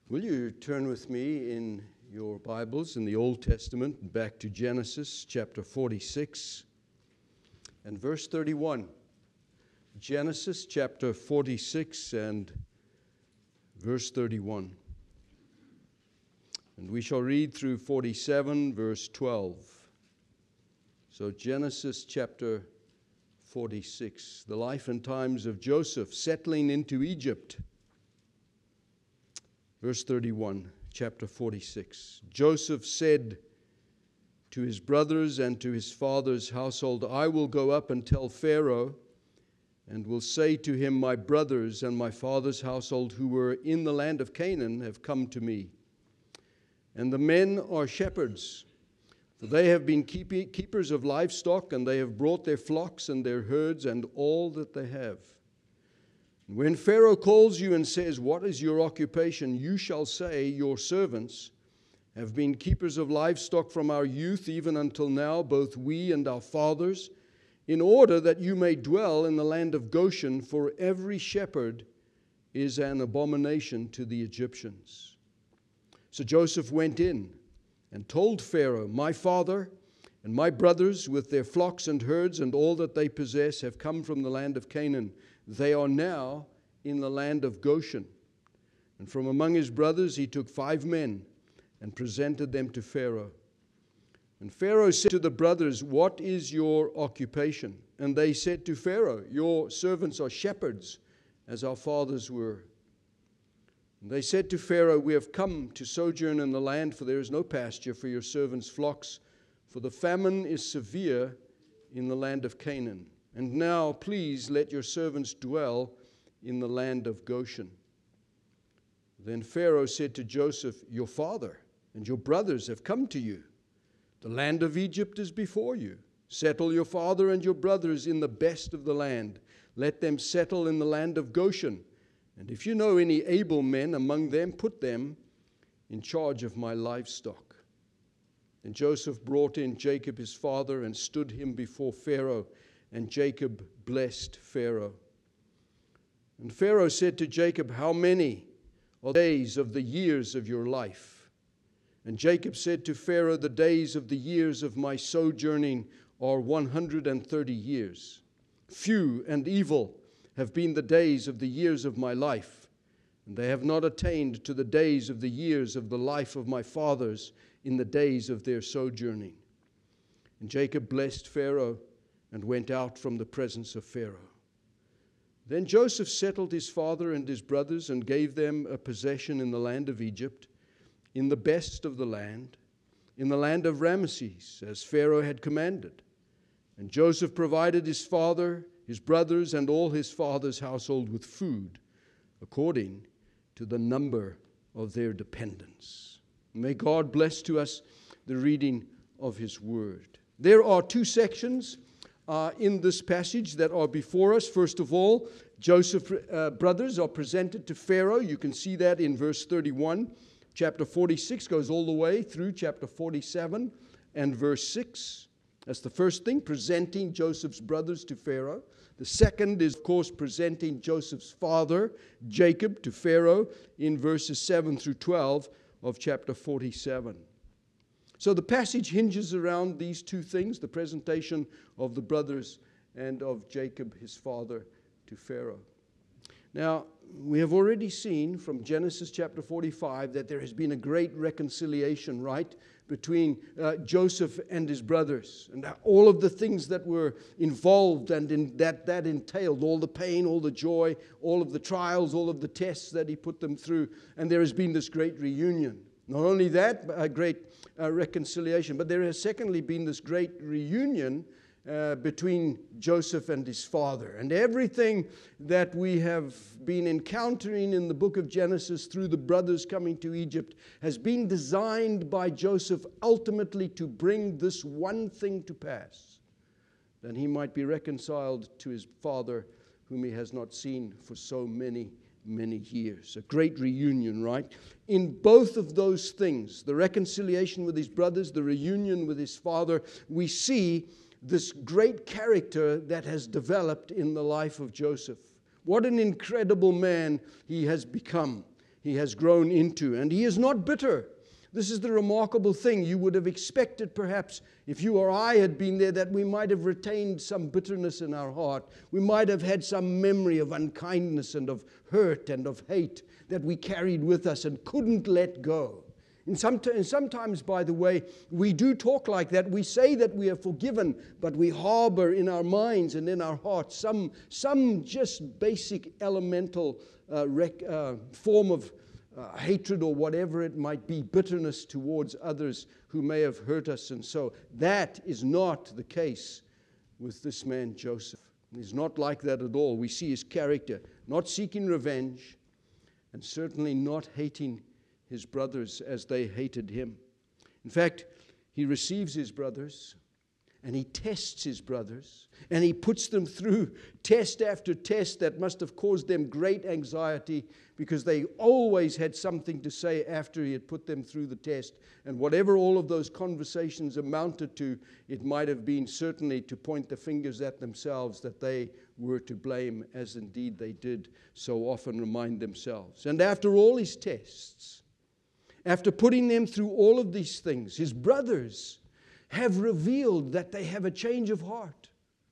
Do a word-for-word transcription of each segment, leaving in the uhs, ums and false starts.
Will you turn with me in your Bibles in the Old Testament back to Genesis chapter forty-six and verse thirty-one. Genesis chapter forty-six and verse thirty-one. And we shall read through forty-seven, verse twelve. So Genesis chapter forty-six, the life and times of Joseph settling into Egypt. Verse thirty-one, chapter forty-six. Joseph said to his brothers and to his father's household, I will go up and tell Pharaoh, and will say to him, my brothers and my father's household who were in the land of Canaan have come to me. And the men are shepherds, for they have been keep- keepers of livestock, and they have brought their flocks and their herds and all that they have. When Pharaoh calls you and says, what is your occupation? You shall say, your servants have been keepers of livestock from our youth even until now, both we and our fathers, in order that you may dwell in the land of Goshen, for every shepherd is an abomination to the Egyptians. So Joseph went in and told Pharaoh, my father and my brothers with their flocks and herds and all that they possess have come from the land of Canaan. They are now in the land of Goshen. And from among his brothers he took five men and presented them to Pharaoh. And Pharaoh said to the brothers, what is your occupation? And they said to Pharaoh, your servants are shepherds, as our fathers were. And they said to Pharaoh, we have come to sojourn in the land, for there is no pasture for your servants' flocks, for the famine is severe in the land of Canaan. And now, please, let your servants dwell in the land of Goshen. Then Pharaoh said to Joseph, your father and your brothers have come to you. The land of Egypt is before you. Settle your father and your brothers in the best of the land. Let them settle in the land of Goshen. And if you know any able men among them, put them in charge of my livestock. And Joseph brought in Jacob his father and stood him before Pharaoh. And Jacob blessed Pharaoh. And Pharaoh said to Jacob, how many are the days of the years of your life? And Jacob said to Pharaoh, the days of the years of my sojourning are one hundred thirty years. Few and evil have been the days of the years of my life, and they have not attained to the days of the years of the life of my fathers in the days of their sojourning. And Jacob blessed Pharaoh and went out from the presence of Pharaoh. Then Joseph settled his father and his brothers and gave them a possession in the land of Egypt, in the best of the land, in the land of Ramesses, as Pharaoh had commanded. And Joseph provided his father, his brothers, and all his father's household with food, according to the number of their dependents. May God bless to us the reading of his word. There are two sections Uh, in this passage that are before us. First of all, Joseph's uh, brothers are presented to Pharaoh. You can see that in verse thirty-one. Chapter forty-six goes all the way through chapter forty-seven and verse six. That's the first thing, presenting Joseph's brothers to Pharaoh. The second is, of course, presenting Joseph's father, Jacob, to Pharaoh in verses seven through twelve of chapter forty-seven. So the passage hinges around these two things, the presentation of the brothers and of Jacob, his father, to Pharaoh. Now, we have already seen from Genesis chapter forty-five that there has been a great reconciliation, right, between uh, Joseph and his brothers, and all of the things that were involved and in that that entailed, all the pain, all the joy, all of the trials, all of the tests that he put them through, and there has been this great reunion. Not only that, a great uh, reconciliation, but there has secondly been this great reunion uh, between Joseph and his father. And everything that we have been encountering in the book of Genesis through the brothers coming to Egypt has been designed by Joseph ultimately to bring this one thing to pass, that he might be reconciled to his father, whom he has not seen for so many many years. A great reunion, right? In both of those things, the reconciliation with his brothers, the reunion with his father, we see this great character that has developed in the life of Joseph. What an incredible man he has become. he has grown into. And he is not bitter. This is the remarkable thing. You would have expected, perhaps, if you or I had been there, that we might have retained some bitterness in our heart. We might have had some memory of unkindness and of hurt and of hate that we carried with us and couldn't let go. And sometimes, by the way, we do talk like that. We say that we are forgiven, but we harbor in our minds and in our hearts some, some just basic elemental uh, rec, uh, form of Uh, hatred or whatever it might be, bitterness towards others who may have hurt us. And so that is not the case with this man Joseph. He's not like that at all. We see his character, not seeking revenge, and certainly not hating his brothers as they hated him. In fact, he receives his brothers, and he tests his brothers, and he puts them through test after test that must have caused them great anxiety, because they always had something to say after he had put them through the test. And whatever all of those conversations amounted to, it might have been certainly to point the fingers at themselves that they were to blame, as indeed they did so often remind themselves. And after all his tests, after putting them through all of these things, his brothers have revealed that they have a change of heart.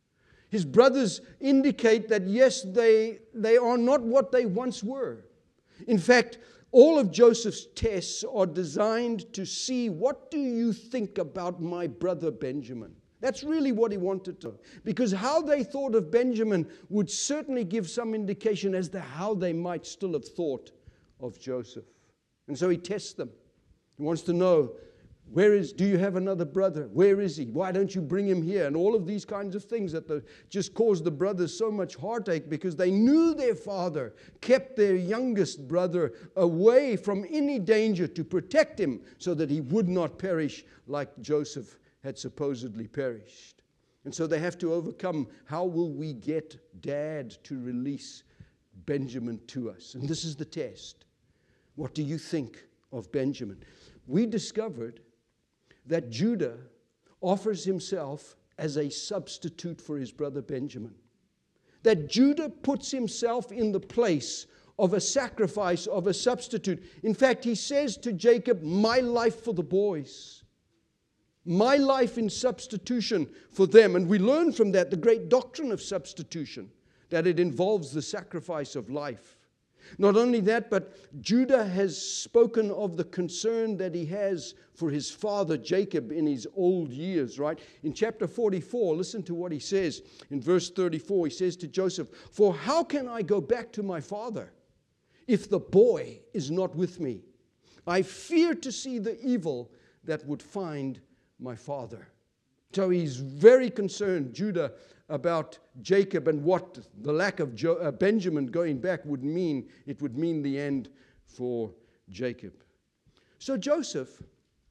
His brothers indicate that, yes, they, they are not what they once were. In fact, all of Joseph's tests are designed to see, what do you think about my brother Benjamin? That's really what he wanted to. Because how they thought of Benjamin would certainly give some indication as to how they might still have thought of Joseph. And so he tests them. He wants to know, where is, do you have another brother? Where is he? Why don't you bring him here? And all of these kinds of things that the, just caused the brothers so much heartache, because they knew their father kept their youngest brother away from any danger to protect him so that he would not perish like Joseph had supposedly perished. And so they have to overcome, how will we get Dad to release Benjamin to us? And this is the test. What do you think of Benjamin? We discovered that Judah offers himself as a substitute for his brother Benjamin. That Judah puts himself in the place of a sacrifice, of a substitute. In fact, he says to Jacob, my life for the boys. My life in substitution for them. And we learn from that the great doctrine of substitution, that it involves the sacrifice of life. Not only that, but Judah has spoken of the concern that he has for his father Jacob in his old years, right? In chapter forty-four, listen to what he says. In verse thirty-four, he says to Joseph, for how can I go back to my father if the boy is not with me? I fear to see the evil that would find my father. So he's very concerned, Judah, about Jacob and what the lack of jo- uh, Benjamin going back would mean. It would mean the end for Jacob. So Joseph,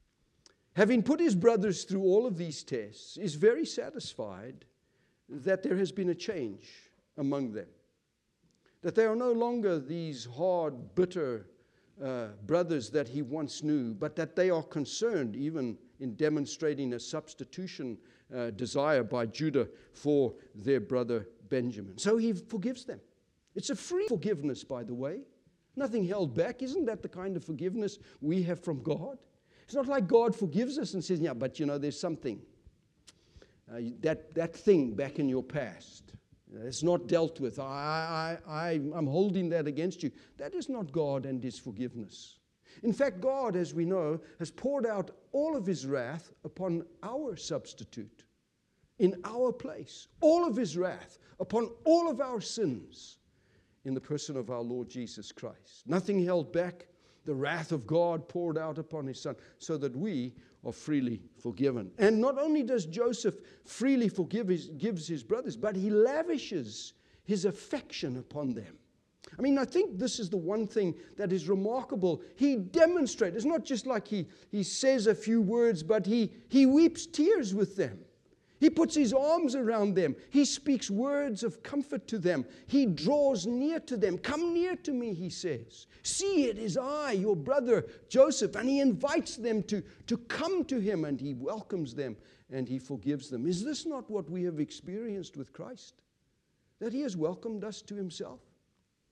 having put his brothers through all of these tests, is very satisfied that there has been a change among them. That they are no longer these hard, bitter uh, brothers that he once knew, but that they are concerned even in demonstrating a substitution uh, desire by Judah for their brother Benjamin. So he forgives them. It's a free forgiveness, by the way. Nothing held back. Isn't that the kind of forgiveness we have from God? It's not like God forgives us and says, yeah, but you know, there's something. Uh, that, that thing back in your past. It's not dealt with. I, I, I, I'm holding that against you. That is not God and his forgiveness. In fact, God, as we know, has poured out all of his wrath upon our substitute, in our place. All of his wrath upon all of our sins in the person of our Lord Jesus Christ. Nothing held back. The wrath of God poured out upon his Son so that we are freely forgiven. And not only does Joseph freely forgive his, gives his brothers, but he lavishes his affection upon them. I mean, I think this is the one thing that is remarkable. He demonstrates. It's not just like he, he says a few words, but he, he weeps tears with them. He puts his arms around them. He speaks words of comfort to them. He draws near to them. Come near to me, he says. See, it is I, your brother Joseph. And he invites them to, to come to him, and he welcomes them, and he forgives them. Is this not what we have experienced with Christ? That he has welcomed us to himself?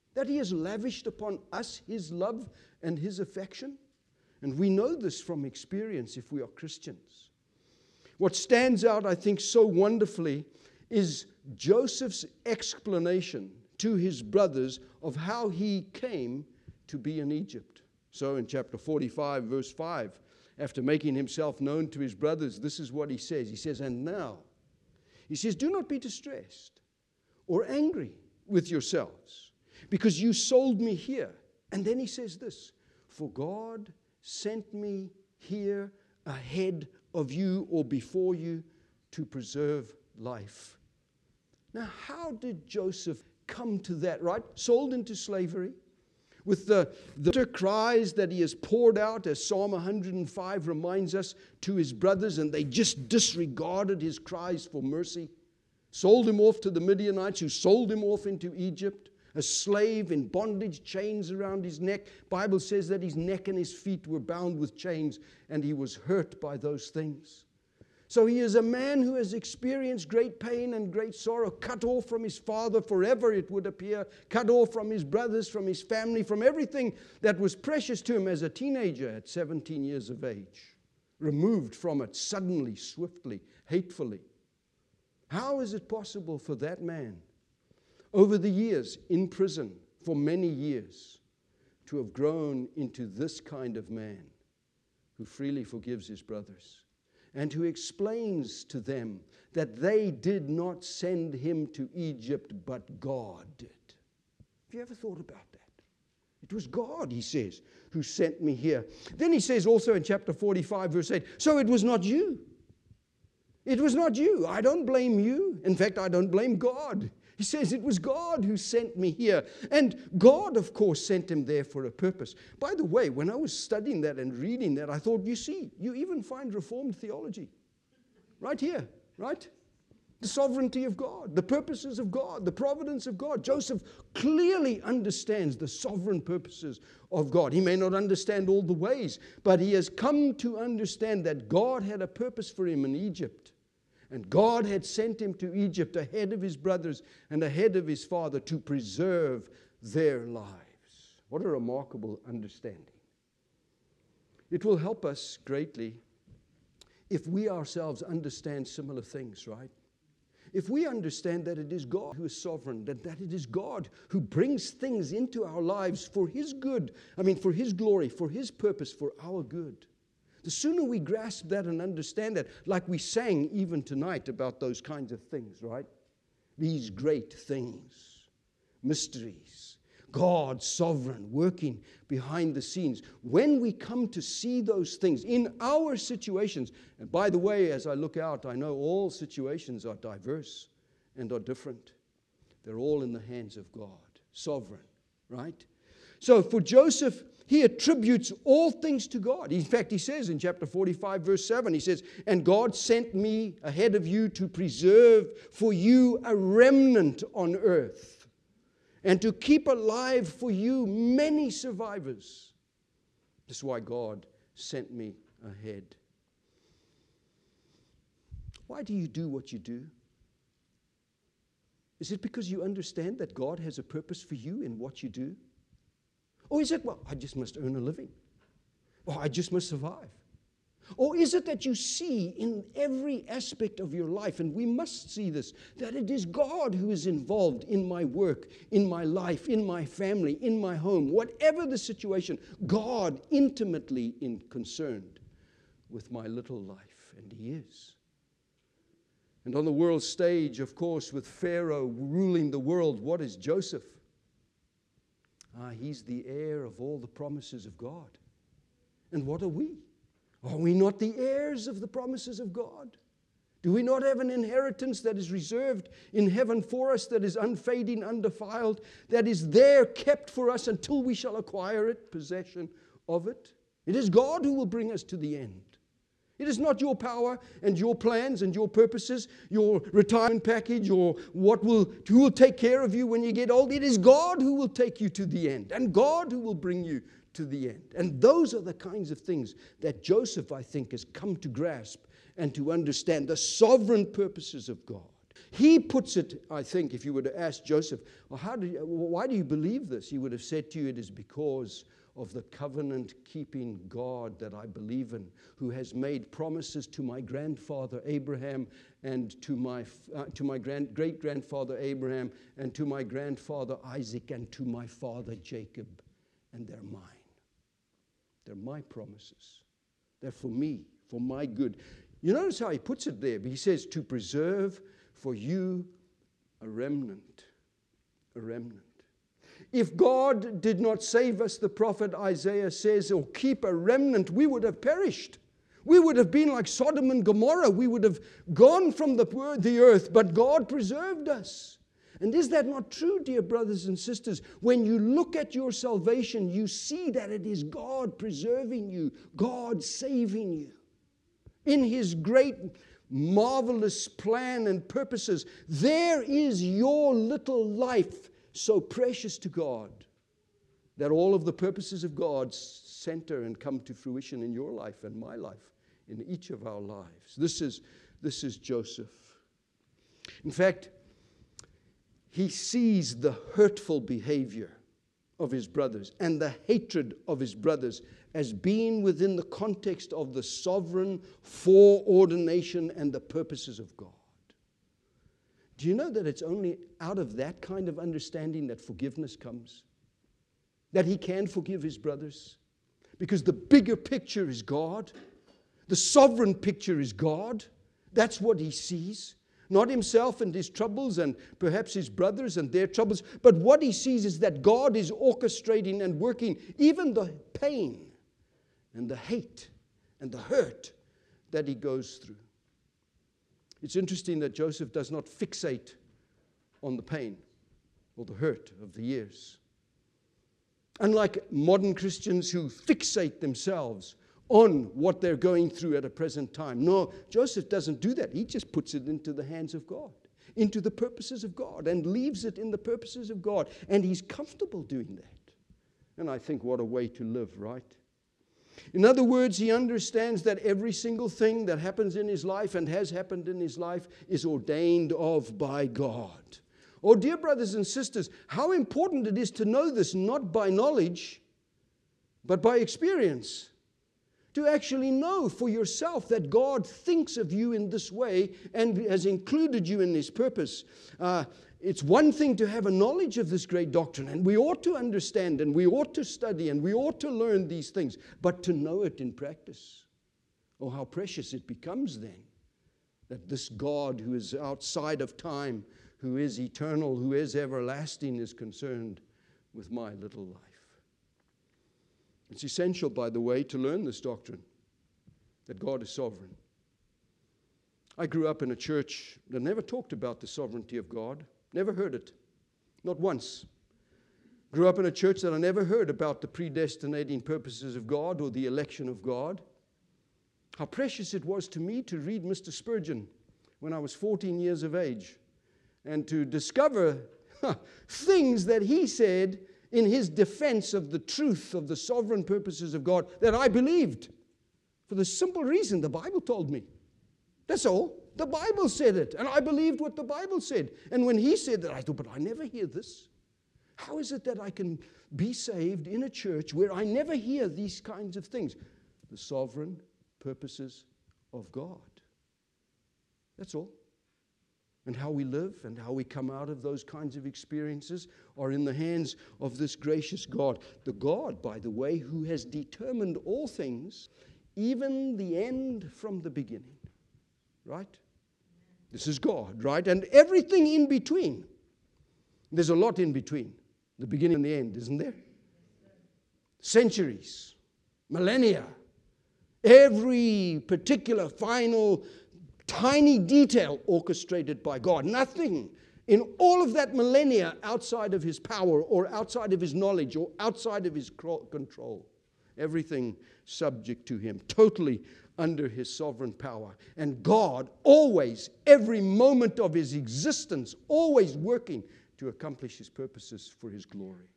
That He has lavished upon us His love and His affection. And we know this from experience if we are Christians. What stands out, I think, so wonderfully is Joseph's explanation to his brothers of how he came to be in Egypt. So in chapter forty-five, verse five, after making himself known to his brothers, this is what he says. He says, and now, he says, do not be distressed or angry with yourselves, because you sold me here. And then he says this, for God sent me here ahead of you or before you to preserve life. Now, how did Joseph come to that, right? Sold into slavery, with the, the cries that he has poured out, as Psalm one hundred five reminds us, to his brothers, and they just disregarded his cries for mercy. Sold him off to the Midianites, who sold him off into Egypt, a slave in bondage, chains around his neck. Bible says that his neck and his feet were bound with chains, and he was hurt by those things. So he is a man who has experienced great pain and great sorrow, cut off from his father forever, it would appear, cut off from his brothers, from his family, from everything that was precious to him as a teenager at seventeen years of age. Removed from it suddenly, swiftly, hatefully. How is it possible for that man, over the years in prison for many years, to have grown into this kind of man who freely forgives his brothers? And who explains to them that they did not send him to Egypt, but God did. Have you ever thought about that? It was God, he says, who sent me here. Then he says also in chapter forty-five, verse eight, so it was not you. It was not you. I don't blame you. In fact, I don't blame God. He says it was God who sent me here. And God, of course, sent him there for a purpose. By the way, when I was studying that and reading that, I thought, you see, you even find Reformed theology right here, right? The sovereignty of God, the purposes of God, the providence of God. Joseph clearly understands the sovereign purposes of God. He may not understand all the ways, but he has come to understand that God had a purpose for him in Egypt. And God had sent him to Egypt ahead of his brothers and ahead of his father to preserve their lives. What a remarkable understanding. It will help us greatly if we ourselves understand similar things, right? If we understand that it is God who is sovereign, that, that it is God who brings things into our lives for His good, I mean for His glory, for His purpose, for our good. The sooner we grasp that and understand that, like we sang even tonight about those kinds of things, right? These great things, mysteries, God sovereign, working behind the scenes. When we come to see those things in our situations, and by the way, as I look out, I know all situations are diverse and are different. They're all in the hands of God, sovereign, right? So for Joseph, he attributes all things to God. In fact, he says in chapter forty-five, verse seven, he says, and God sent me ahead of you to preserve for you a remnant on earth, and to keep alive for you many survivors. This is why God sent me ahead. Why do you do what you do? Is it because you understand that God has a purpose for you in what you do? Or is it, well, I just must earn a living? Or I just must survive? Or is it that you see in every aspect of your life, and we must see this, that it is God who is involved in my work, in my life, in my family, in my home, whatever the situation, God intimately in concerned with my little life, and He is. And on the world stage, of course, with Pharaoh ruling the world, what is Joseph? Ah, he's the heir of all the promises of God. And what are we? Are we not the heirs of the promises of God? Do we not have an inheritance that is reserved in heaven for us, that is unfading, undefiled, that is there kept for us until we shall acquire it, possession of it? It is God who will bring us to the end. It is not your power and your plans and your purposes, your retirement package, or what will, who will take care of you when you get old. It is God who will take you to the end, and God who will bring you to the end. And those are the kinds of things that Joseph, I think, has come to grasp and to understand, the sovereign purposes of God. He puts it, I think, if you were to ask Joseph, well, how do you, why do you believe this? He would have said to you, it is because of the covenant-keeping God that I believe in, who has made promises to my grandfather Abraham and to my, uh, to my grand, great-grandfather Abraham and to my grandfather Isaac and to my father Jacob. And they're mine. They're my promises. They're for me, for my good. You notice how he puts it there. He says, to preserve for you a remnant. A remnant. If God did not save us, the prophet Isaiah says, or keep a remnant, we would have perished. We would have been like Sodom and Gomorrah. We would have gone from the, the earth, but God preserved us. And is that not true, dear brothers and sisters? When you look at your salvation, you see that it is God preserving you, God saving you. In His great, marvelous plan and purposes, there is your little life so precious to God that all of the purposes of God center and come to fruition in your life and my life, in each of our lives. This is, this is Joseph. In fact, he sees the hurtful behavior of his brothers and the hatred of his brothers as being within the context of the sovereign foreordination and the purposes of God. Do you know that it's only out of that kind of understanding that forgiveness comes? That he can forgive his brothers? Because the bigger picture is God. The sovereign picture is God. That's what he sees. Not himself and his troubles and perhaps his brothers and their troubles. But what he sees is that God is orchestrating and working even the pain and the hate and the hurt that he goes through. It's interesting that Joseph does not fixate on the pain or the hurt of the years. Unlike modern Christians who fixate themselves on what they're going through at a present time. No, Joseph doesn't do that. He just puts it into the hands of God, into the purposes of God, and leaves it in the purposes of God. And he's comfortable doing that. And I think what a way to live, right? In other words, he understands that every single thing that happens in his life and has happened in his life is ordained of by God. Oh, dear brothers and sisters, how important it is to know this, not by knowledge, but by experience. To actually know for yourself that God thinks of you in this way and has included you in His purpose. Uh, it's one thing to have a knowledge of this great doctrine, and we ought to understand, and we ought to study, and we ought to learn these things, but to know it in practice. Oh, how precious it becomes then, that this God who is outside of time, who is eternal, who is everlasting, is concerned with my little life. It's essential, by the way, to learn this doctrine, that God is sovereign. I grew up in a church that never talked about the sovereignty of God, never heard it, not once. Grew up in a church that I never heard about the predestinating purposes of God or the election of God. How precious it was to me to read Mister Spurgeon when I was fourteen years of age and to discover huh, things that he said in his defense of the truth of the sovereign purposes of God that I believed. For the simple reason the Bible told me. That's all. The Bible said it, and I believed what the Bible said. And when he said that, I thought, but I never hear this. How is it that I can be saved in a church where I never hear these kinds of things? The sovereign purposes of God. That's all. And how we live and how we come out of those kinds of experiences are in the hands of this gracious God. The God, by the way, who has determined all things, even the end from the beginning. Right? This is God, right? And everything in between. There's a lot in between. The beginning and the end, isn't there? Centuries, millennia. Every particular final tiny detail orchestrated by God. Nothing in all of that millennia outside of His power or outside of His knowledge or outside of His control. Everything subject to Him, totally under His sovereign power. And God always, every moment of His existence, always working to accomplish His purposes for His glory.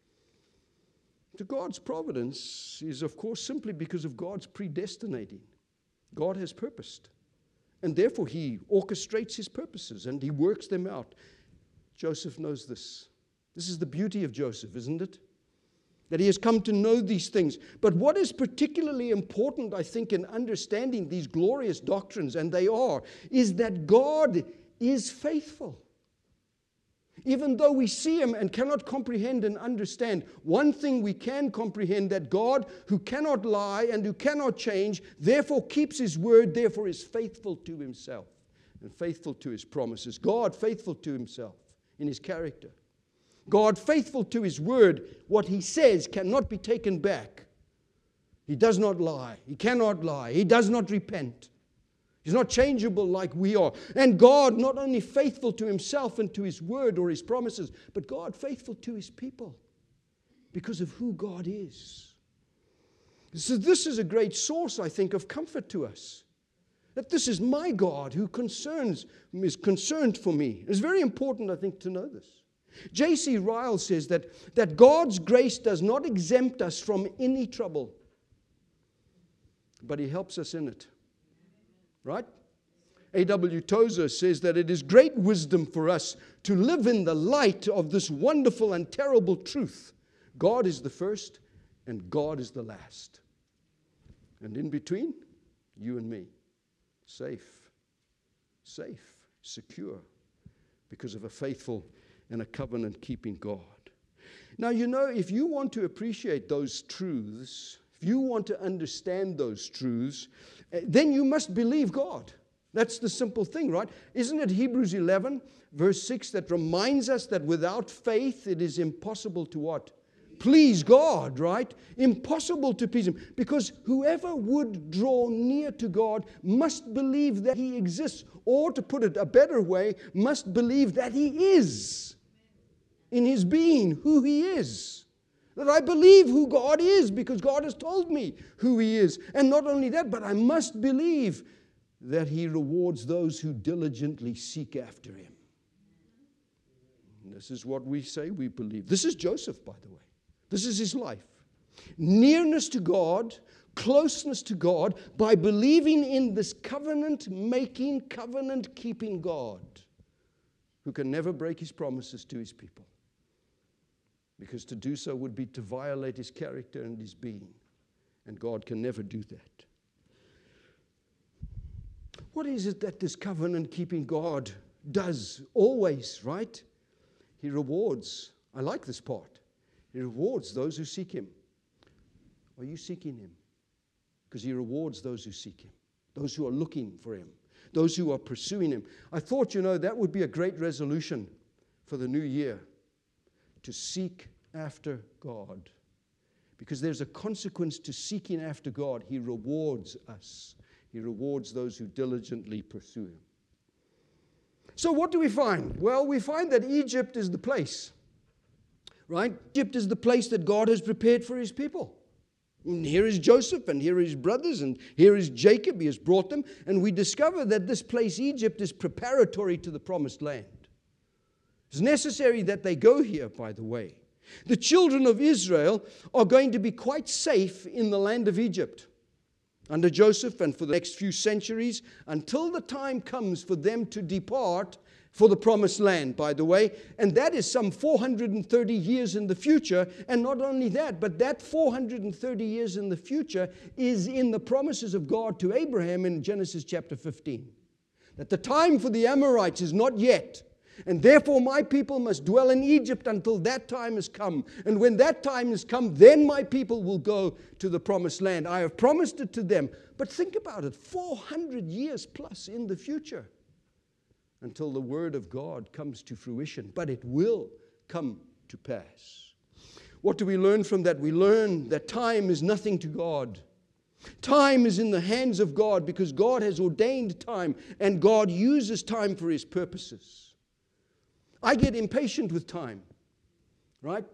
To God's providence is, of course, simply because of God's predestinating. God has purposed. And therefore, he orchestrates his purposes and he works them out. Joseph knows this. This is the beauty of Joseph, isn't it? That he has come to know these things. But what is particularly important, I think, in understanding these glorious doctrines, and they are, is that God is faithful. Even though we see him and cannot comprehend and understand, one thing we can comprehend, that God, who cannot lie and who cannot change, therefore keeps his word, therefore is faithful to himself and faithful to his promises. God faithful to himself in his character. God faithful to his word. What he says cannot be taken back. He does not lie. He cannot lie. He does not repent. He's not changeable like we are. And God not only faithful to himself and to his word or his promises, but God faithful to his people because of who God is. So this is a great source, I think, of comfort to us. That this is my God who concerns, is concerned for me. It's very important, I think, to know this. J C Ryle says that, that God's grace does not exempt us from any trouble, but he helps us in it. Right? A W Tozer says that it is great wisdom for us to live in the light of this wonderful and terrible truth. God is the first and God is the last. And in between, you and me, safe, safe, secure, because of a faithful and a covenant-keeping God. Now, you know, if you want to appreciate those truths, if you want to understand those truths, then you must believe God. That's the simple thing, right? Isn't it Hebrews eleven, verse six, that reminds us that without faith it is impossible to what? Please God, right? Impossible to please him. Because whoever would draw near to God must believe that he exists. Or to put it a better way, must believe that he is in his being, who he is. That I believe who God is because God has told me who he is. And not only that, but I must believe that he rewards those who diligently seek after him. And this is what we say we believe. This is Joseph, by the way. This is his life. Nearness to God, closeness to God, by believing in this covenant-making, covenant-keeping God who can never break his promises to his people. Because to do so would be to violate his character and his being. And God can never do that. What is it that this covenant-keeping God does always, right? He rewards. I like this part. He rewards those who seek him. Are you seeking him? Because he rewards those who seek him. Those who are looking for him. Those who are pursuing him. I thought, you know, that would be a great resolution for the new year. To seek after God. Because there's a consequence to seeking after God. He rewards us. He rewards those who diligently pursue him. So what do we find? Well, we find that Egypt is the place. Right? Egypt is the place that God has prepared for his people. And here is Joseph, and here are his brothers, and here is Jacob. He has brought them. And we discover that this place, Egypt, is preparatory to the promised land. It's necessary that they go here, by the way. The children of Israel are going to be quite safe in the land of Egypt under Joseph and for the next few centuries until the time comes for them to depart for the promised land, by the way. And that is some four hundred thirty years in the future. And not only that, but that four hundred thirty years in the future is in the promises of God to Abraham in Genesis chapter fifteen. That the time for the Amorites is not yet. And therefore my people must dwell in Egypt until that time has come. And when that time has come, then my people will go to the promised land. I have promised it to them. But think about it, four hundred years plus in the future until the word of God comes to fruition. But it will come to pass. What do we learn from that? We learn that time is nothing to God. Time is in the hands of God because God has ordained time and God uses time for his purposes. I get impatient with time, right?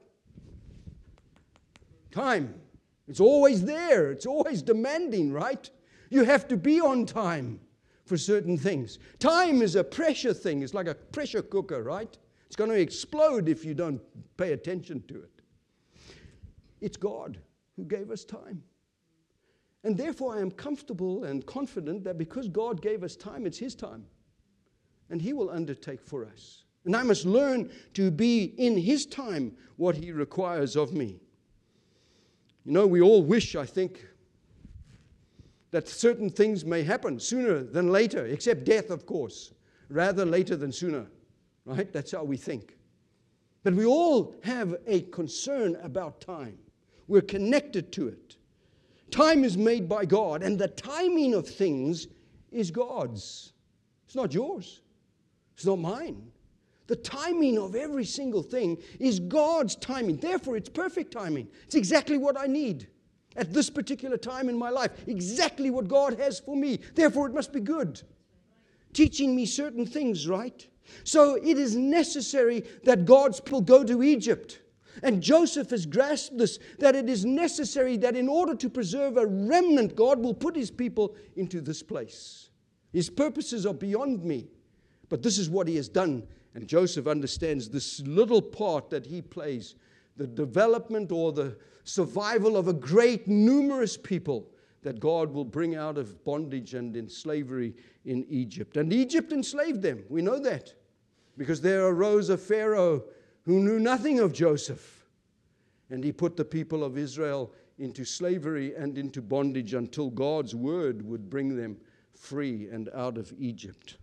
Time. It's always there. It's always demanding, right? You have to be on time for certain things. Time is a pressure thing. It's like a pressure cooker, right? It's going to explode if you don't pay attention to it. It's God who gave us time. And therefore I am comfortable and confident that because God gave us time, it's His time. And He will undertake for us. And I must learn to be in His time what He requires of me. You know, we all wish, I think, that certain things may happen sooner than later, except death, of course. Rather later than sooner. Right? That's how we think. But we all have a concern about time. We're connected to it. Time is made by God, and the timing of things is God's. It's not yours. It's not mine. The timing of every single thing is God's timing. Therefore, it's perfect timing. It's exactly what I need at this particular time in my life. Exactly what God has for me. Therefore, it must be good. Teaching me certain things, right? So it is necessary that God's people go to Egypt. And Joseph has grasped this, that it is necessary that in order to preserve a remnant, God will put His people into this place. His purposes are beyond me. But this is what He has done. And Joseph understands this little part that he plays, the development or the survival of a great, numerous people that God will bring out of bondage and in slavery in Egypt. And Egypt enslaved them. We know that. Because there arose a Pharaoh who knew nothing of Joseph. And he put the people of Israel into slavery and into bondage until God's word would bring them free and out of Egypt.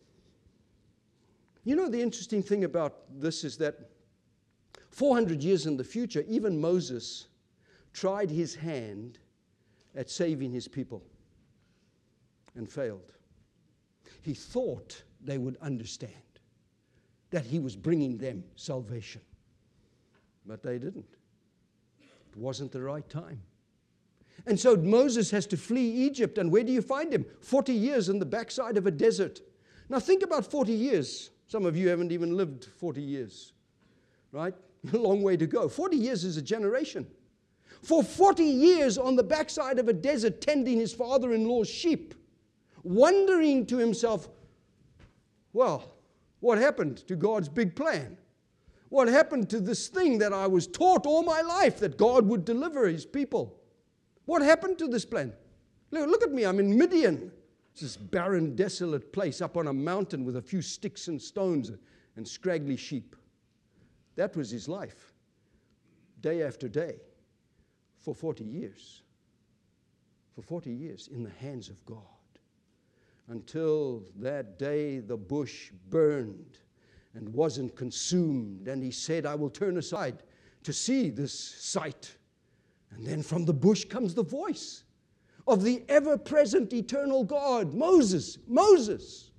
You know, the interesting thing about this is that four hundred years in the future, even Moses tried his hand at saving his people and failed. He thought they would understand that he was bringing them salvation. But they didn't. It wasn't the right time. And so Moses has to flee Egypt. And where do you find him? forty years in the backside of a desert. Now think about forty years. Some of you haven't even lived forty years, right? A long way to go. forty years is a generation. For forty years on the backside of a desert, tending his father-in-law's sheep, wondering to himself, well, what happened to God's big plan? What happened to this thing that I was taught all my life, that God would deliver His people? What happened to this plan? Look at me, I'm in Midian. It's this barren, desolate place up on a mountain with a few sticks and stones and scraggly sheep. That was his life, day after day, for forty years. For forty years in the hands of God. Until that day the bush burned and wasn't consumed. And he said, I will turn aside to see this sight. And then from the bush comes the voice of the ever-present eternal God, Moses, Moses.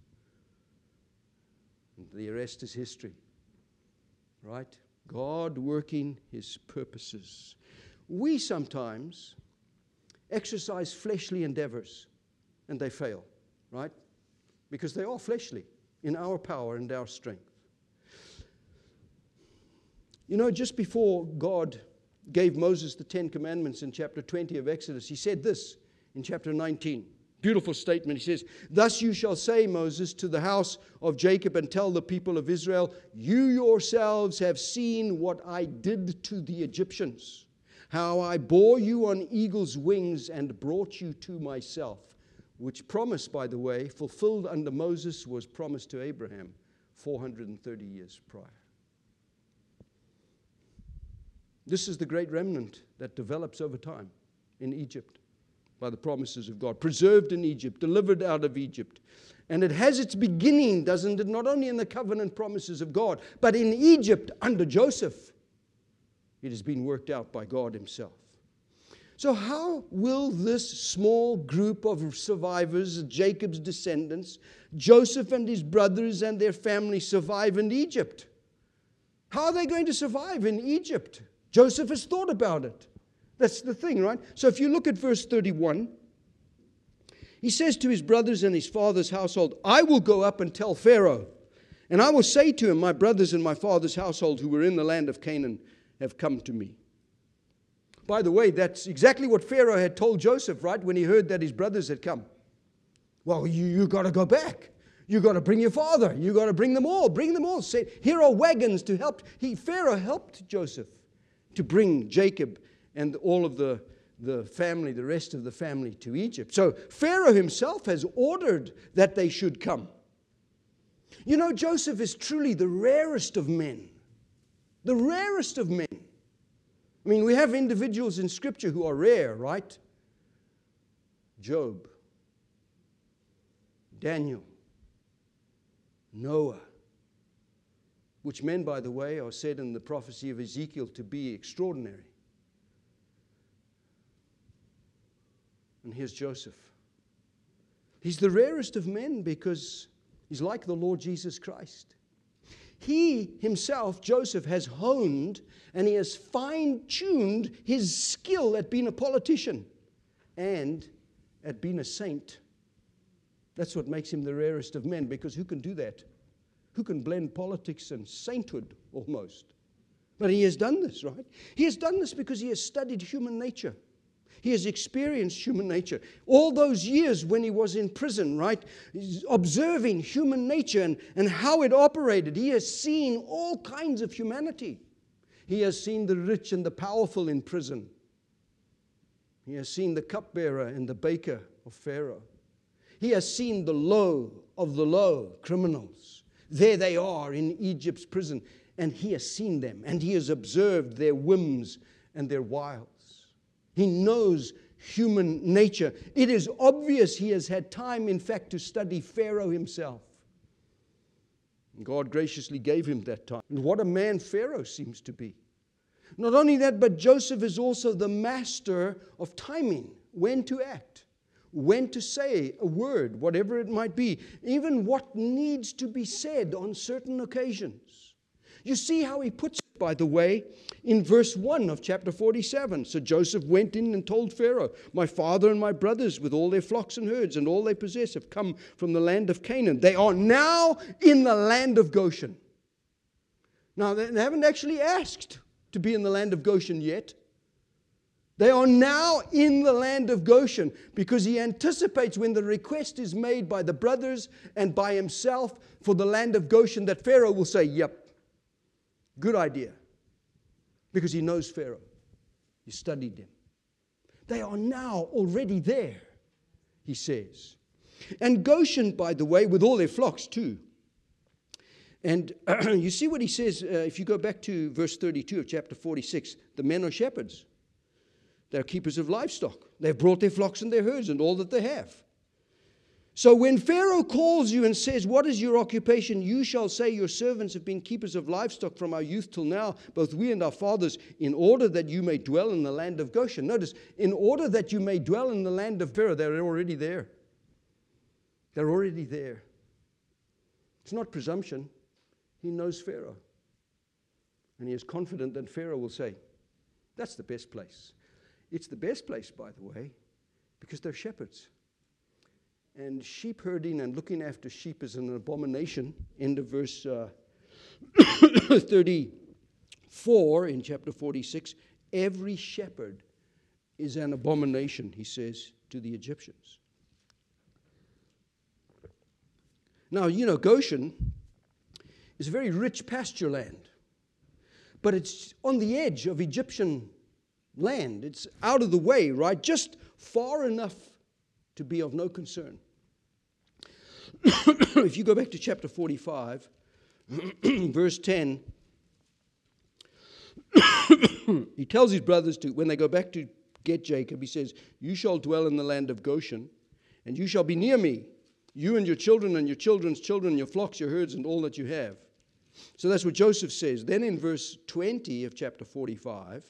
And the rest is history, right? God working His purposes. We sometimes exercise fleshly endeavors, and they fail, right? Because they are fleshly in our power and our strength. You know, just before God gave Moses the Ten Commandments in chapter twenty of Exodus, He said this in chapter nineteen. Beautiful statement. He says, thus you shall say, Moses, to the house of Jacob and tell the people of Israel, you yourselves have seen what I did to the Egyptians, how I bore you on eagle's wings and brought you to myself, which promise, by the way, fulfilled under Moses, was promised to Abraham four hundred thirty years prior. This is the great remnant that develops over time in Egypt by the promises of God. Preserved in Egypt, delivered out of Egypt. And it has its beginning, doesn't it, not only in the covenant promises of God, but in Egypt under Joseph. It has been worked out by God Himself. So how will this small group of survivors, Jacob's descendants, Joseph and his brothers and their family survive in Egypt? How are they going to survive in Egypt? Joseph has thought about it. That's the thing, right? So if you look at verse thirty-one, he says to his brothers and his father's household, I will go up and tell Pharaoh, and I will say to him, my brothers and my father's household who were in the land of Canaan have come to me. By the way, that's exactly what Pharaoh had told Joseph, right, when he heard that his brothers had come. Well, you, you got to go back. You got to bring your father. You got to bring them all. Bring them all. Say, here are wagons to help. He, Pharaoh helped Joseph to bring Jacob and all of the, the family, the rest of the family, to Egypt. So Pharaoh himself has ordered that they should come. You know, Joseph is truly the rarest of men. The rarest of men. I mean, we have individuals in Scripture who are rare, right? Job, Daniel, Noah, which men, by the way, are said in the prophecy of Ezekiel to be extraordinary. And here's Joseph. He's the rarest of men because he's like the Lord Jesus Christ. He himself, Joseph, has honed and he has fine-tuned his skill at being a politician and at being a saint. That's what makes him the rarest of men, because who can do that? Who can blend politics and sainthood almost? But he has done this, right? He has done this because he has studied human nature. He has experienced human nature. All those years when he was in prison, right? He's observing human nature and, and how it operated. He has seen all kinds of humanity. He has seen the rich and the powerful in prison. He has seen the cupbearer and the baker of Pharaoh. He has seen the low of the low criminals. There they are in Egypt's prison. And he has seen them. And he has observed their whims and their wiles. He knows human nature. It is obvious he has had time, in fact, to study Pharaoh himself. God graciously gave him that time. And what a man Pharaoh seems to be. Not only that, but Joseph is also the master of timing, when to act, when to say a word, whatever it might be, even what needs to be said on certain occasions. You see how he puts it, by the way, in verse one of chapter forty-seven. So Joseph went in and told Pharaoh, "My father and my brothers with all their flocks and herds and all they possess have come from the land of Canaan. They are now in the land of Goshen." Now, they haven't actually asked to be in the land of Goshen yet. They are now in the land of Goshen, because he anticipates when the request is made by the brothers and by himself for the land of Goshen that Pharaoh will say, "Yep, good idea." Because he knows Pharaoh. He studied him. They are now already there, he says. And Goshen, by the way, with all their flocks too. And you see what he says, uh, if you go back to verse thirty-two of chapter forty-six, the men are shepherds. They're keepers of livestock. They've brought their flocks and their herds and all that they have. So when Pharaoh calls you and says, "What is your occupation?" you shall say, "Your servants have been keepers of livestock from our youth till now, both we and our fathers, in order that you may dwell in the land of Goshen." Notice, in order that you may dwell in the land of Pharaoh, they're already there. They're already there. It's not presumption. He knows Pharaoh. And he is confident that Pharaoh will say, "That's the best place." It's the best place, by the way, because they're shepherds. And sheep herding and looking after sheep is an abomination. End of verse uh, thirty-four in chapter forty-six. Every shepherd is an abomination, he says, to the Egyptians. Now, you know, Goshen is a very rich pasture land. But it's on the edge of Egyptian land. It's out of the way, right? Just far enough to be of no concern. If you go back to chapter forty-five, verse ten, he tells his brothers to, when they go back to get Jacob, he says, "You shall dwell in the land of Goshen, and you shall be near me, you and your children and your children's children, your flocks, your herds, and all that you have." So that's what Joseph says. Then in verse twenty of chapter forty-five,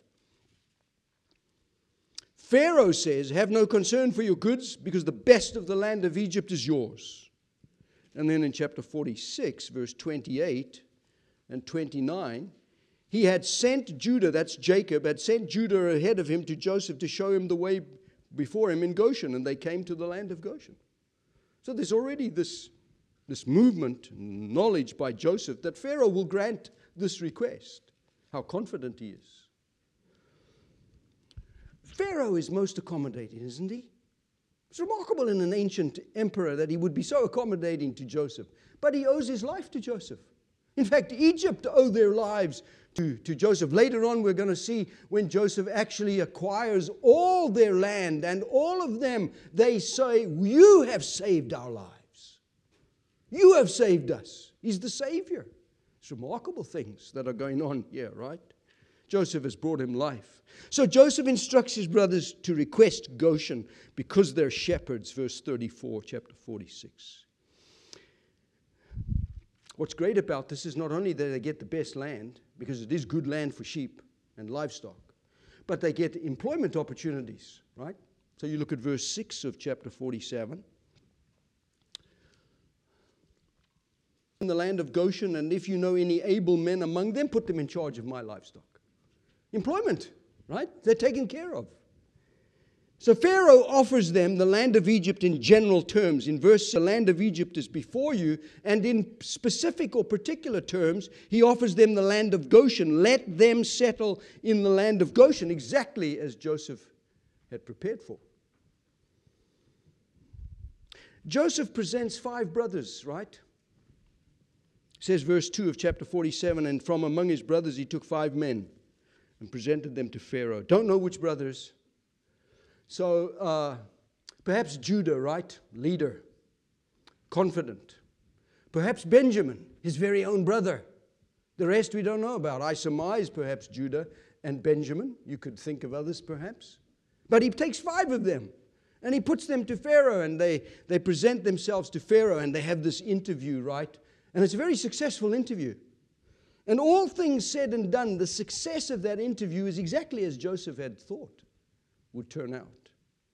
Pharaoh says, "Have no concern for your goods, because the best of the land of Egypt is yours." And then in chapter forty-six, verse twenty-eight and twenty-nine, he had sent Judah, that's Jacob, had sent Judah ahead of him to Joseph to show him the way before him in Goshen, and they came to the land of Goshen. So there's already this, this movement, knowledge by Joseph that Pharaoh will grant this request. How confident he is. Pharaoh is most accommodating, isn't he? It's remarkable in an ancient emperor that he would be so accommodating to Joseph. But he owes his life to Joseph. In fact, Egypt owe their lives to, to Joseph. Later on, we're going to see when Joseph actually acquires all their land, and all of them, they say, you have saved our lives. You have saved us. He's the Savior. It's remarkable things that are going on here, right? Joseph has brought him life. So Joseph instructs his brothers to request Goshen because they're shepherds, verse thirty-four, chapter forty-six. What's great about this is not only that they get the best land, because it is good land for sheep and livestock, but they get employment opportunities, right? So you look at verse six of chapter forty-seven. In the land of Goshen, and if you know any able men among them, put them in charge of my livestock. Employment, right? They're taken care of. So Pharaoh offers them the land of Egypt in general terms. In verse, the land of Egypt is before you, and in specific or particular terms, he offers them the land of Goshen. Let them settle in the land of Goshen, exactly as Joseph had prepared for. Joseph presents five brothers, right? It says verse two of chapter forty-seven, and from among his brothers he took five men and presented them to Pharaoh. Don't know which brothers. So uh, perhaps Judah, right? Leader, confident. Perhaps Benjamin, his very own brother. The rest we don't know about. I surmise perhaps Judah and Benjamin. You could think of others perhaps. But he takes five of them and he puts them to Pharaoh, and they, they present themselves to Pharaoh, and they have this interview, right? And it's a very successful interview. And all things said and done, the success of that interview is exactly as Joseph had thought would turn out.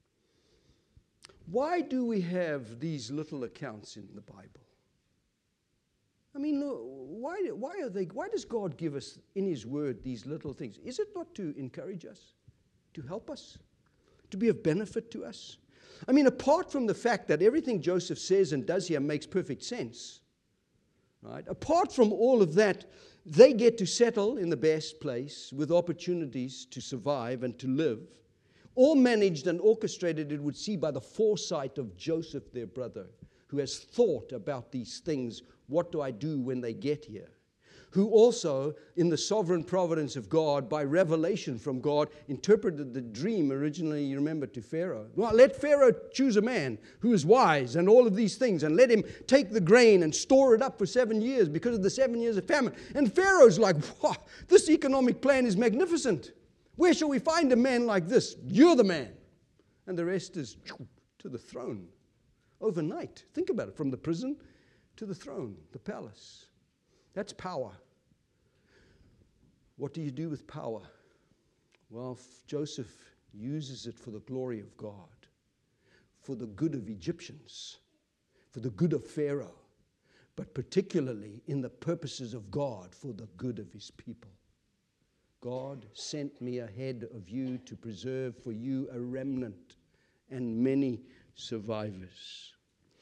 Why do we have these little accounts in the Bible? I mean, why, why are they? Why does God give us in His Word these little things? Is it not to encourage us, to help us, to be of benefit to us? I mean, apart from the fact that everything Joseph says and does here makes perfect sense, right? Apart from all of that, they get to settle in the best place with opportunities to survive and to live, all managed and orchestrated, it would seem, by the foresight of Joseph, their brother, who has thought about these things. What do I do when they get here? Who also, in the sovereign providence of God, by revelation from God, interpreted the dream originally, you remember, to Pharaoh. Well, let Pharaoh choose a man who is wise and all of these things, and let him take the grain and store it up for seven years because of the seven years of famine. And Pharaoh's like, wow, this economic plan is magnificent. Where shall we find a man like this? You're the man. And the rest is to the throne overnight. Think about it, from the prison to the throne, the palace. That's power. What do you do with power? Well, Joseph uses it for the glory of God, for the good of Egyptians, for the good of Pharaoh, but particularly in the purposes of God for the good of His people. God sent me ahead of you to preserve for you a remnant and many survivors.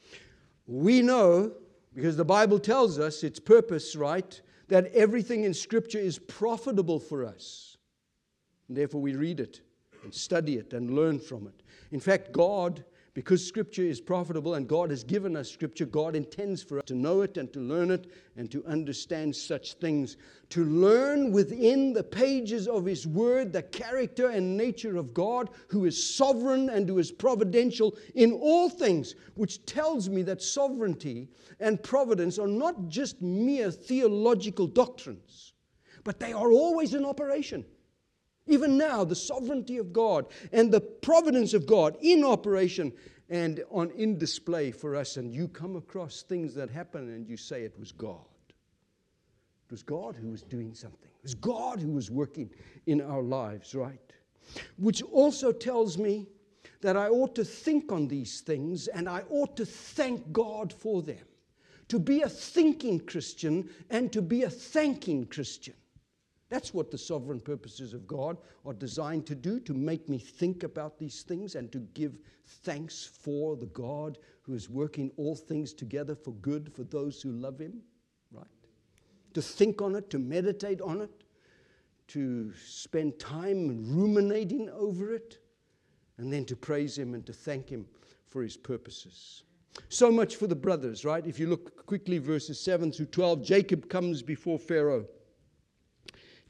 We know, because the Bible tells us its purpose, right, that everything in Scripture is profitable for us. And therefore we read it and study it and learn from it. In fact, God, because Scripture is profitable and God has given us Scripture, God intends for us to know it and to learn it and to understand such things. To learn within the pages of His Word the character and nature of God, who is sovereign and who is providential in all things, which tells me that sovereignty and providence are not just mere theological doctrines, but they are always in operation. Even now, the sovereignty of God and the providence of God in operation and on in display for us. And you come across things that happen and you say it was God. It was God who was doing something. It was God who was working in our lives, right? Which also tells me that I ought to think on these things and I ought to thank God for them. To be a thinking Christian and to be a thanking Christian. That's what the sovereign purposes of God are designed to do, to make me think about these things and to give thanks for the God who is working all things together for good for those who love Him, right? To think on it, to meditate on it, to spend time ruminating over it, and then to praise Him and to thank Him for His purposes. So much for the brothers, right? If you look quickly, verses seven through twelve, Jacob comes before Pharaoh.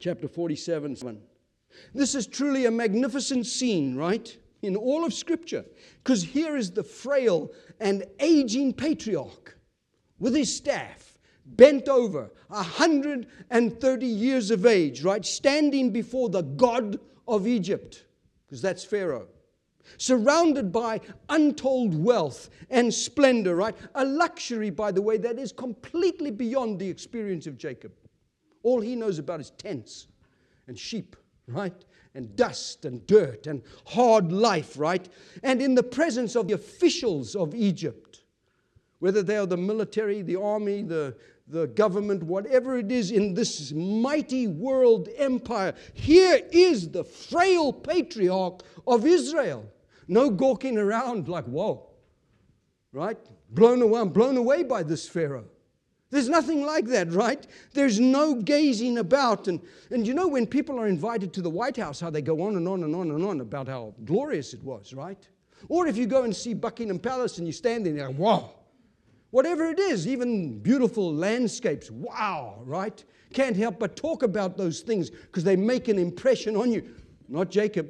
chapter forty-seven. This is truly a magnificent scene, right? In all of Scripture. Because here is the frail and aging patriarch with his staff, bent over, one hundred thirty years of age, right? Standing before the God of Egypt, because that's Pharaoh. Surrounded by untold wealth and splendor, right? A luxury, by the way, that is completely beyond the experience of Jacob. All he knows about is tents and sheep, right? And dust and dirt and hard life, right? And in the presence of the officials of Egypt, whether they are the military, the army, the, the government, whatever it is in this mighty world empire, here is the frail patriarch of Israel. No gawking around like, whoa, right? Blown away, I'm blown away by this Pharaoh. There's nothing like that, right? There's no gazing about. And, and you know when people are invited to the White House, how they go on and on and on and on about how glorious it was, right? Or if you go and see Buckingham Palace and you stand there and you're like, wow. Whatever it is, even beautiful landscapes, wow, right? Can't help but talk about those things because they make an impression on you. Not Jacob.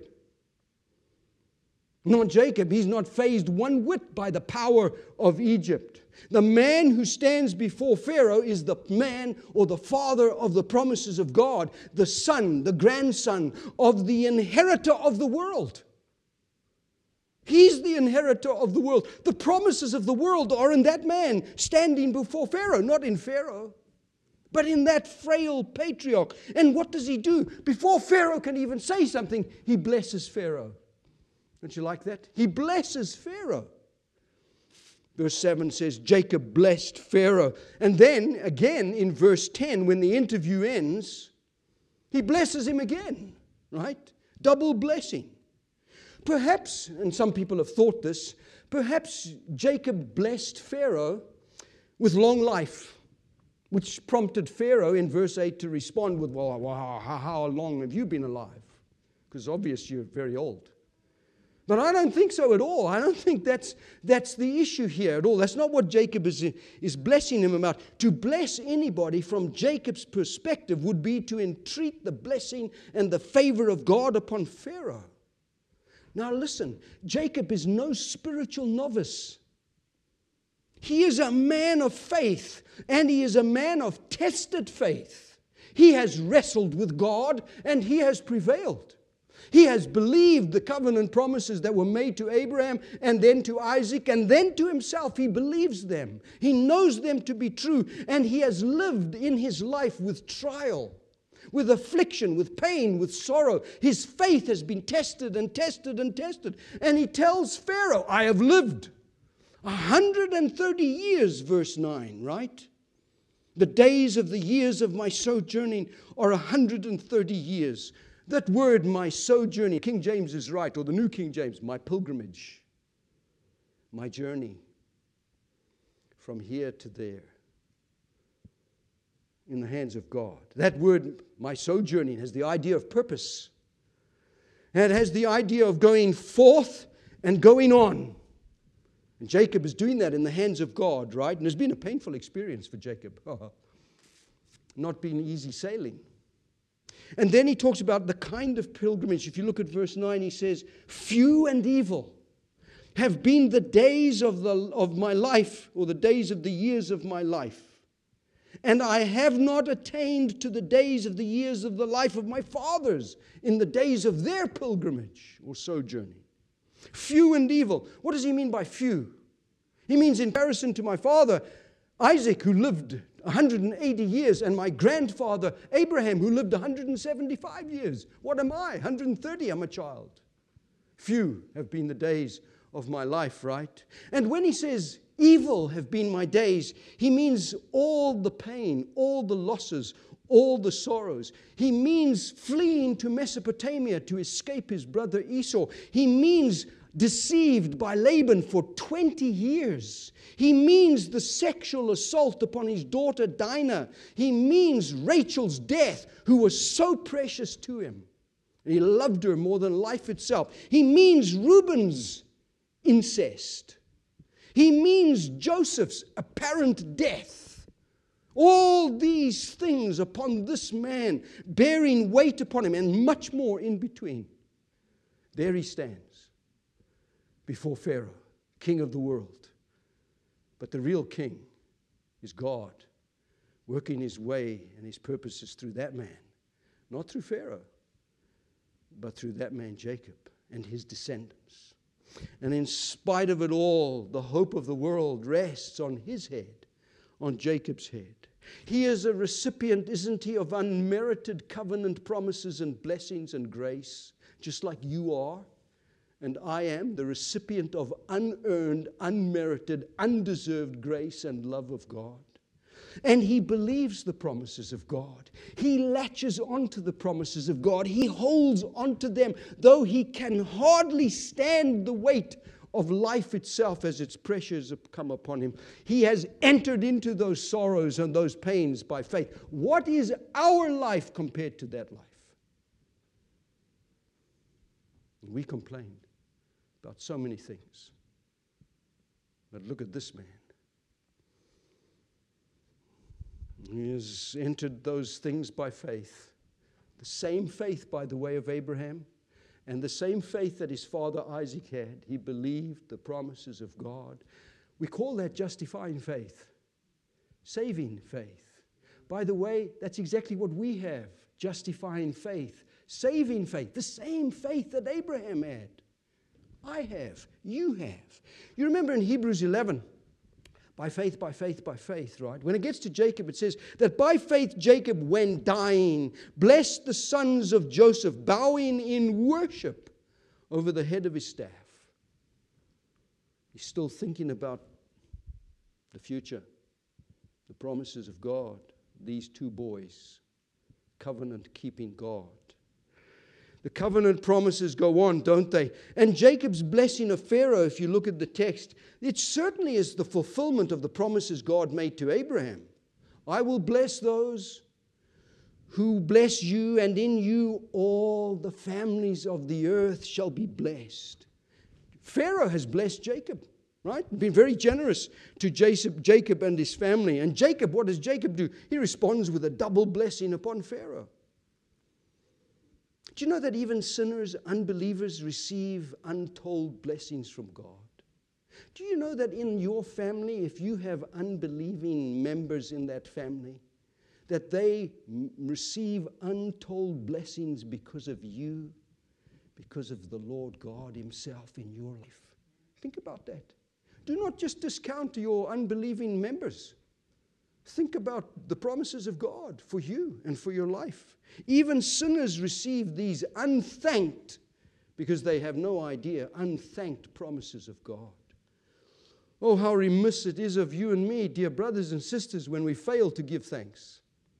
Not Jacob. He's not fazed one whit by the power of Egypt. The man who stands before Pharaoh is the man or the father of the promises of God, the son, the grandson of the inheritor of the world. He's the inheritor of the world. The promises of the world are in that man standing before Pharaoh, not in Pharaoh, but in that frail patriarch. And what does he do? Before Pharaoh can even say something, he blesses Pharaoh. Don't you like that? He blesses Pharaoh. Verse seven says, Jacob blessed Pharaoh. And then, again, in verse ten, when the interview ends, he blesses him again, right? Double blessing. Perhaps, and some people have thought this, perhaps Jacob blessed Pharaoh with long life, which prompted Pharaoh in verse eight to respond with, well, well how, how long have you been alive? Because obviously you're very old. But I don't think so at all. I don't think that's, that's the issue here at all. That's not what Jacob is, is blessing him about. To bless anybody from Jacob's perspective would be to entreat the blessing and the favor of God upon Pharaoh. Now listen, Jacob is no spiritual novice. He is a man of faith, and he is a man of tested faith. He has wrestled with God, and he has prevailed. He has believed the covenant promises that were made to Abraham and then to Isaac and then to himself. He believes them. He knows them to be true, and he has lived in his life with trial, with affliction, with pain, with sorrow. His faith has been tested and tested and tested. And he tells Pharaoh, I have lived one hundred thirty years, verse nine, right? The days of the years of my sojourning are one hundred thirty years. That word, my sojourning, King James is right, or the New King James, my pilgrimage, my journey from here to there in the hands of God. That word, my sojourning, has the idea of purpose. And it has the idea of going forth and going on. And Jacob is doing that in the hands of God, right? And it's been a painful experience for Jacob. Not been easy sailing. And then he talks about the kind of pilgrimage. If you look at verse nine, he says, few and evil have been the days of, the, of my life, or the days of the years of my life. And I have not attained to the days of the years of the life of my fathers in the days of their pilgrimage or sojourning. Few and evil. What does he mean by few? He means in comparison to my father, Isaac, who lived one hundred eighty years, and my grandfather, Abraham, who lived one hundred seventy-five years. What am I? one hundred thirty, I'm a child. Few have been the days of my life, right? And when he says, evil have been my days, he means all the pain, all the losses, all the sorrows. He means fleeing to Mesopotamia to escape his brother Esau. He means deceived by Laban for twenty years. He means the sexual assault upon his daughter Dinah. He means Rachel's death, who was so precious to him. He loved her more than life itself. He means Reuben's incest. He means Joseph's apparent death. All these things upon this man, bearing weight upon him, and much more in between. There he stands before Pharaoh, king of the world. But the real king is God, working his way and his purposes through that man. Not through Pharaoh, but through that man Jacob and his descendants. And in spite of it all, the hope of the world rests on his head, on Jacob's head. He is a recipient, isn't he, of unmerited covenant promises and blessings and grace, just like you are. And I am the recipient of unearned, unmerited, undeserved grace and love of God. And he believes the promises of God. He latches onto the promises of God. He holds onto them, though he can hardly stand the weight of life itself as its pressures have come upon him. He has entered into those sorrows and those pains by faith. What is our life compared to that life? We complain about so many things. But look at this man. He has entered those things by faith. The same faith, by the way, of Abraham, and the same faith that his father Isaac had. He believed the promises of God. We call that justifying faith, saving faith. By the way, that's exactly what we have, justifying faith, saving faith, the same faith that Abraham had. I have, you have. You remember in Hebrews eleven, by faith, by faith, by faith, right? When it gets to Jacob, it says that by faith Jacob, when dying, blessed the sons of Joseph, bowing in worship over the head of his staff. He's still thinking about the future, the promises of God, these two boys, covenant-keeping God. The covenant promises go on, don't they? And Jacob's blessing of Pharaoh, if you look at the text, it certainly is the fulfillment of the promises God made to Abraham. I will bless those who bless you, and in you all the families of the earth shall be blessed. Pharaoh has blessed Jacob, right? Been very generous to Jacob and his family. And Jacob, what does Jacob do? He responds with a double blessing upon Pharaoh. Do you know that even sinners, unbelievers, receive untold blessings from God? Do you know that in your family, if you have unbelieving members in that family, that they m- receive untold blessings because of you, because of the Lord God himself in your life? Think about that. Do not just discount your unbelieving members. Think about the promises of God for you and for your life. Even sinners receive these unthanked, because they have no idea, unthanked promises of God. Oh, how remiss it is of you and me, dear brothers and sisters, when we fail to give thanks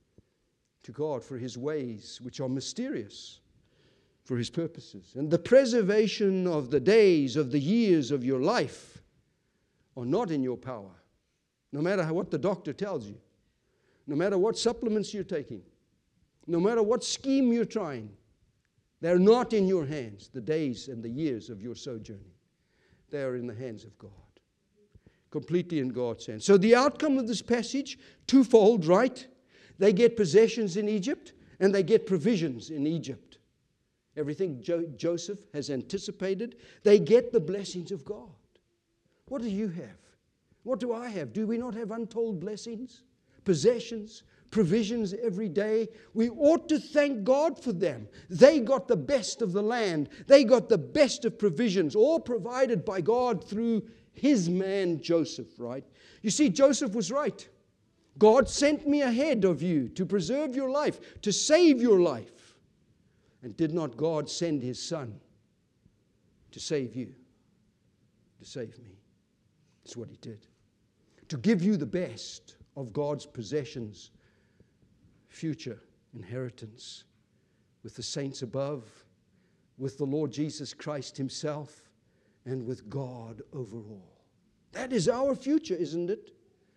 to God for his ways, which are mysterious, for his purposes. And the preservation of the days, of the years of your life are not in your power. No matter what the doctor tells you, no matter what supplements you're taking, no matter what scheme you're trying, they're not in your hands, the days and the years of your sojourning. They are in the hands of God, completely in God's hands. So the outcome of this passage, twofold, right? They get possessions in Egypt, and they get provisions in Egypt. Everything jo- Joseph has anticipated, they get the blessings of God. What do you have? What do I have? Do we not have untold blessings, possessions, provisions every day? We ought to thank God for them. They got the best of the land. They got the best of provisions, all provided by God through his man Joseph, right? You see, Joseph was right. God sent me ahead of you to preserve your life, to save your life. And did not God send his son to save you, to save me? That's what he did. To give you the best of God's possessions, future inheritance, with the saints above, with the Lord Jesus Christ himself, and with God over all. That is our future, isn't it?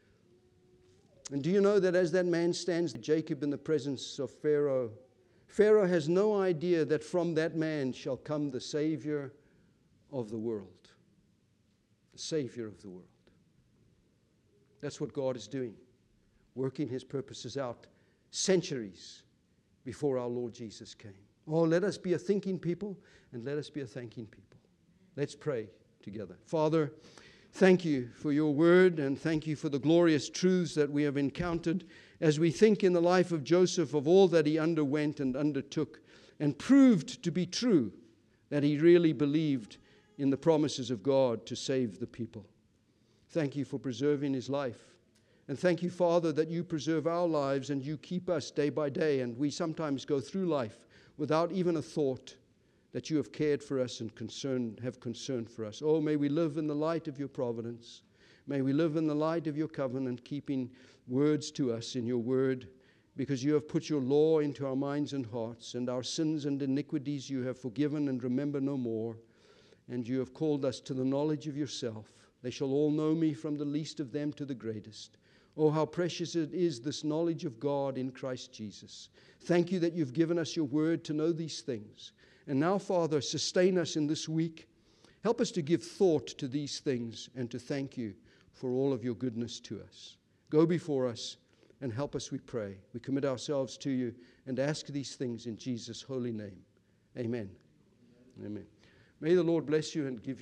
And do you know that as that man stands, Jacob, in the presence of Pharaoh, Pharaoh has no idea that from that man shall come the Savior of the world. The Savior of the world. That's what God is doing. working his purposes out centuries before our Lord Jesus came. Oh, let us be a thinking people, and let us be a thanking people. Let's pray together. Father, thank you for your word, and thank you for the glorious truths that we have encountered as we think in the life of Joseph of all that he underwent and undertook and proved to be true, that he really believed in the promises of God to save the people. Thank you for preserving his life. And thank you, Father, that you preserve our lives and you keep us day by day. And we sometimes go through life without even a thought that you have cared for us and concern, have concern for us. Oh, may we live in the light of your providence. May we live in the light of your covenant, keeping words to us in your word, because you have put your law into our minds and hearts, and our sins and iniquities you have forgiven and remember no more. And you have called us to the knowledge of yourself. They shall all know me, from the least of them to the greatest. Oh, how precious it is, this knowledge of God in Christ Jesus. Thank you that you've given us your word to know these things. And now, Father, sustain us in this week. Help us to give thought to these things and to thank you for all of your goodness to us. Go before us and help us, we pray. We commit ourselves to you and ask these things in Jesus' holy name. Amen. Amen. May the Lord bless you and give you